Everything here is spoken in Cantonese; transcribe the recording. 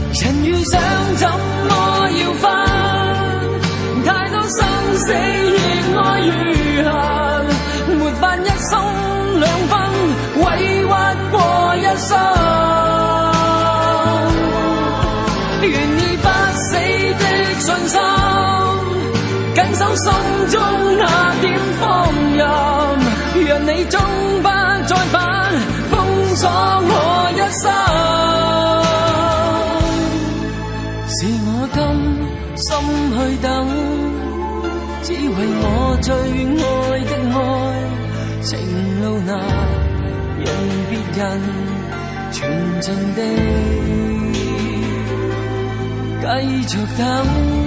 人遇上怎麼要分？太多生死亦愛如痕，沒法一生兩分，委屈過一生。願意不死的信心，緊守心中那點放任，讓你終不再返，封鎖我一生。是我甘心去等，只為我最愛的愛，情路難讓別人全盡地繼續等。